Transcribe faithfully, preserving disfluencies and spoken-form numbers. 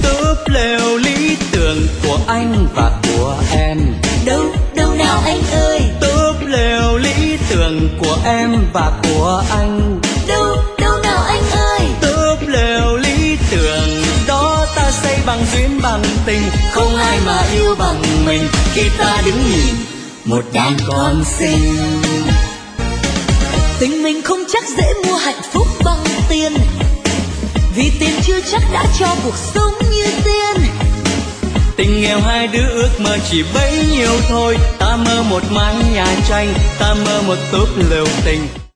túp lều lý tưởng của anh và của em. Đâu, đâu nào anh ơi. Túp lều lý tưởng của em và của anh. Đâu, đâu nào anh ơi. Túp lều lý tưởng đó ta xây bằng duyên bằng tình, không ai mà yêu bằng mình khi ta đứng nhìn một đàn con xinh. Tình mình không chắc dễ mua hạnh phúc bằng tiền, vì tiền chưa chắc đã cho cuộc sống như tiên. Tình nghèo hai đứa ước mơ chỉ bấy nhiêu thôi, ta mơ một mái nhà tranh, ta mơ một túp lều tình.